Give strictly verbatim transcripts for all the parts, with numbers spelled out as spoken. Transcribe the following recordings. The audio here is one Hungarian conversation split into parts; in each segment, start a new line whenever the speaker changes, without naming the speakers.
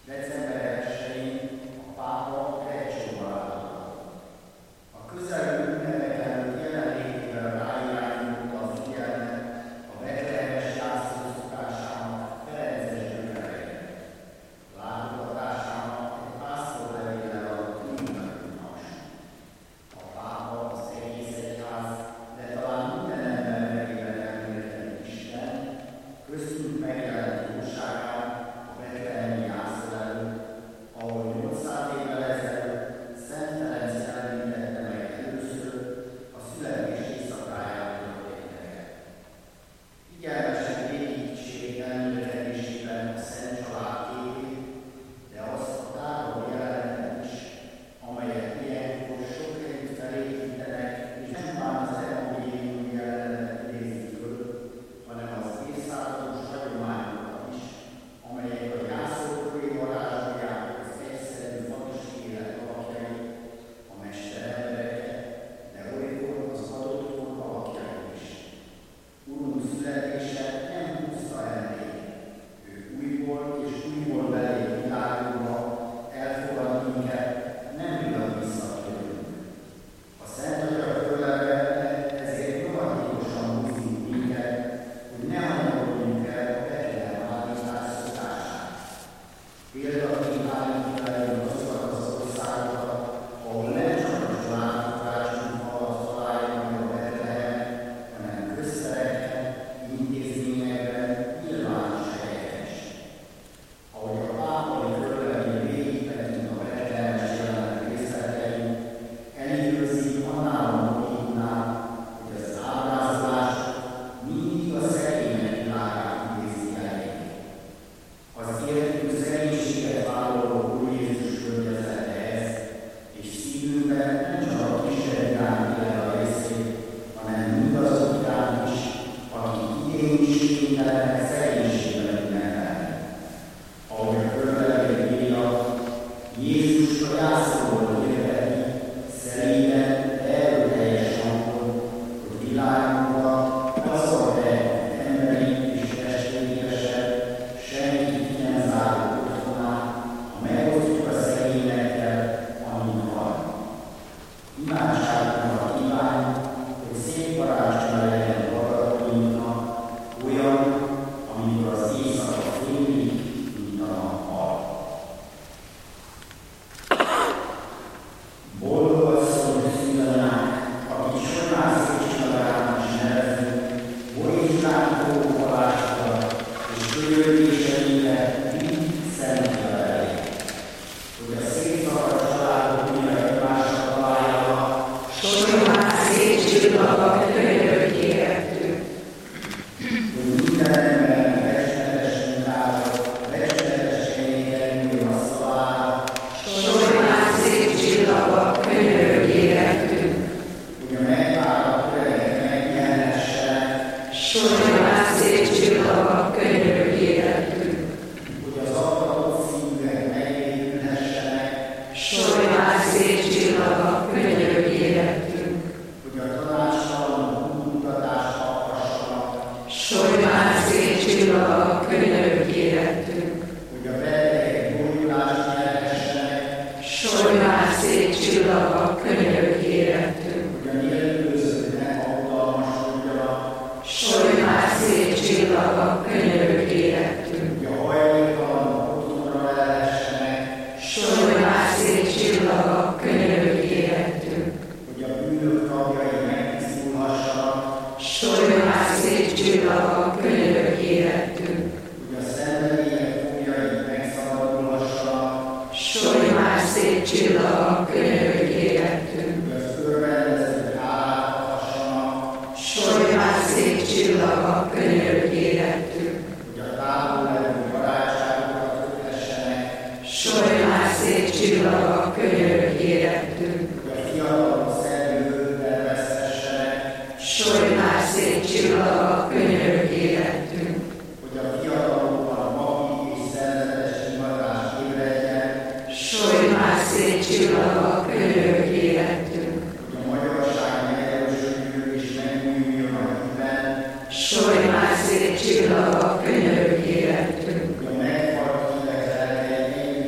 Csillag a könyörög életünk.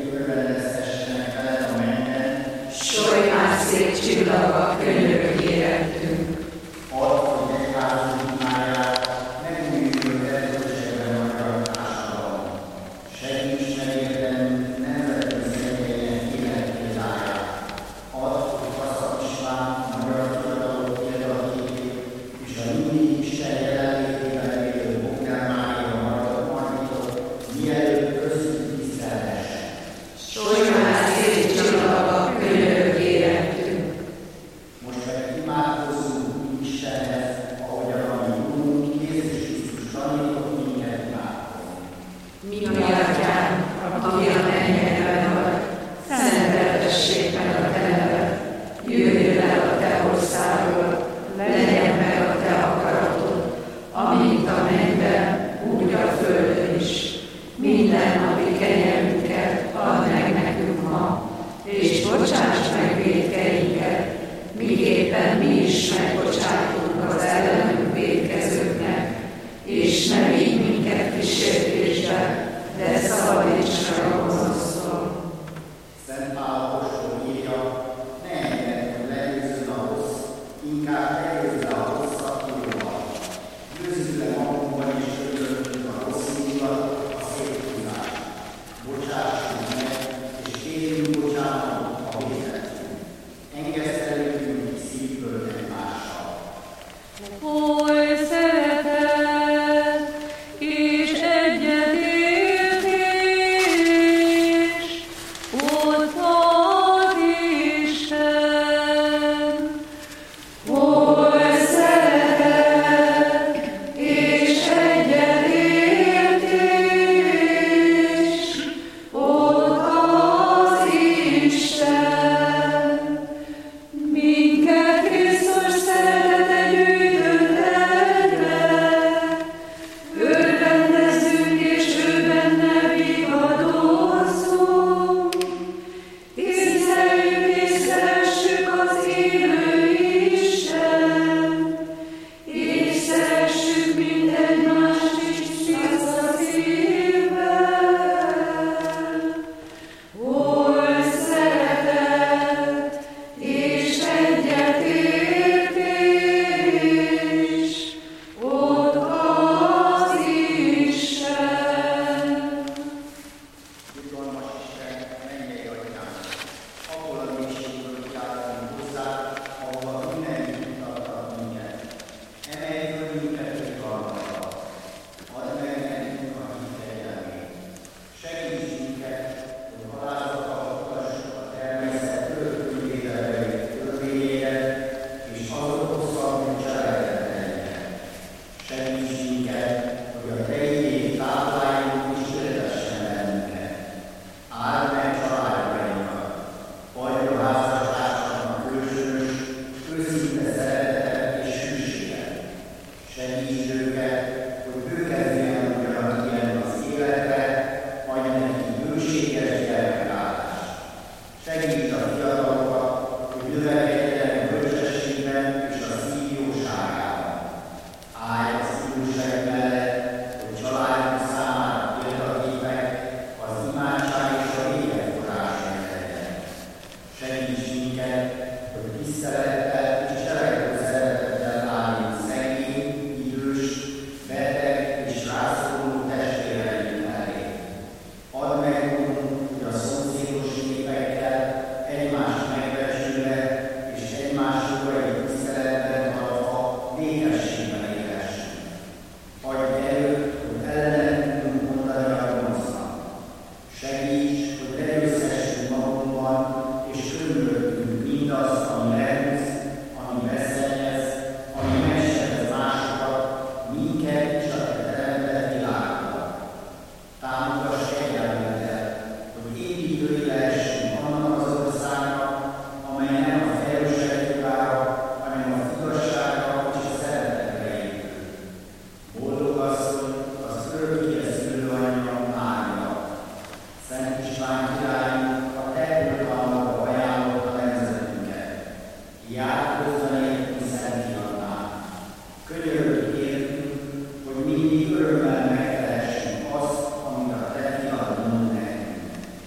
és bocsáss meg vétkeinket, miképpen mi is megbocsátunk az ellenünk vétkezőknek, és ne vigy minket kísértésbe, de szabadíts meg a gonosztól.
Szent Pál apostol írja, ne engedd, hogy legyőzzön a rossz, inkább legyőzze a rosszat jóval. Győzzük le magunkban és körülöttünk a rossz indulat, a szép tudást. Bocsássunk meg, és kérjünk bocsánatot, ha vétettünk. Engeszteljünk szívből egymással.
Oly szeretet és egyetértés, ott ad Isten.
Oly szeretet és egyetértés, ott az Isten. Minket Krisztus szeretete gyűjtött egybe, örvendezzünk és ő benne vigadozzunk. Tiszteljük és szeressük az élő Isten, és szeressük mind egymást is tiszta szívvel. Oly szeretet és egyetértés, ott az Isten.
Irgalmas Isten, mennyei Atyánk, abból a mélységből kiáltunk hozzá, ahol minden jutattak minket. Emelj föl minket irgalmadra, add meg nekünk a hit kegyelmét. Segíts minket, hogy halálozattal mutassuk a természet törvényére, és azok hosszabbul cselekedeteinket. Segíts minket, hogy a Te igéd tápláljuk és vezetessen bennünket. Áld meg családjainkat, adj a házastársaknak kölcsönös, őszinte szeretetet és hűséget. Segíts őket, hogy bőkezően ugyanak ilyen az életre, adj neki bőséges gyermekállást. Segíts a fiatalokat, hogy növekedjenek bölcsességben és a szív jóságában. Állj az igazság mellett, hogy családunk számára példaképek, az imádság és a lélek forrása legyen. Segíts minket, hogy tisztelettel és cselekvő szeretettel álljunk szegény, idős, beteg és rászoruló testvéreink elé. Add meg, Urunk, hogy a szomszédos népekkel egymást megbecsülve és egymás jogait tiszteletben tartva békességben élhessünk. Adj erőt, hogy ellenet tudjunk mondani a gonosznak. Segíts, hogy legyőzhessünk magunkban és körülöttünk mindazt, ami lehúz, ami veszenyez, ami megsebez másokat, minket és a Te teremtett világodat. Támogass kegyelmeddel, hogy építői lehessünk annak az országnak, amely nem az erősek jogára, hanem az igazságra és a szeretetre épül. Boldog asszony, az örökké szülőanyja Mária. Szent István királyunk a Te oltalmadba ajánlotta nemzetünket. Járkózza nékünk Szent Fiadnál. Könyörög értünk, hogy mindig örömmel megtehessünk azt, amit a Te fiad mond nekünk.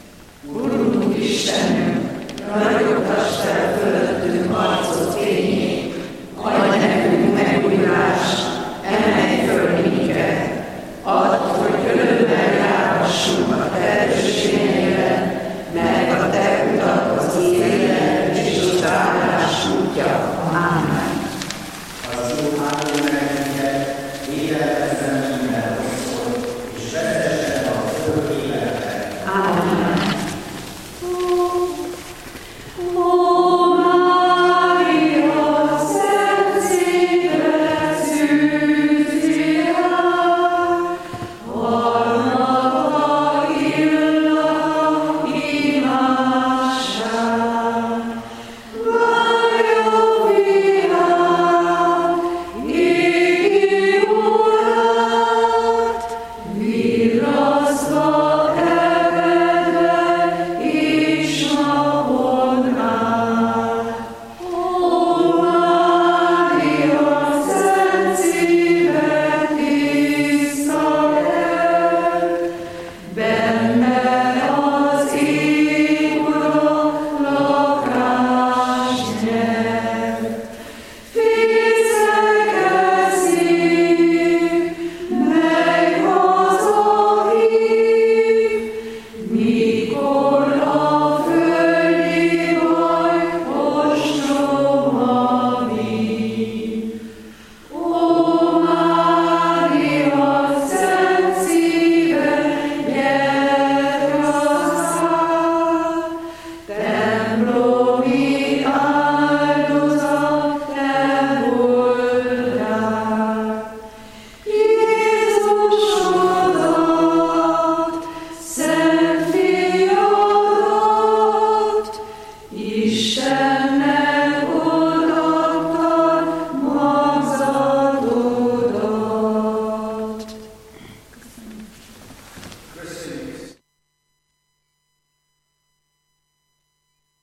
Urunk Istenünk, ragyogtass fel fölöttünk arcod fényét, adj nekünk megújulást, emelj föl minket, add, hogy örömmel járhassunk a Te erősségedben, meg a Te utat az élet és az áldás útja. Ámen.
Az jó áldjon meg minket, védelmezzen minden rossztól, és vezessen a örök életbe.
Ámen.
Ó,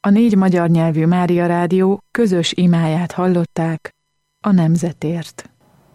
A négy magyar nyelvű Mária Rádió közös imáját hallották a nemzetért.